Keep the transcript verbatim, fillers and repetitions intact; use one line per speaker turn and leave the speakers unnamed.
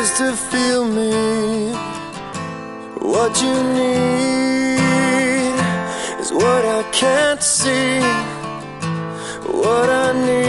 is to feel me. What you need is what I can't see. What I need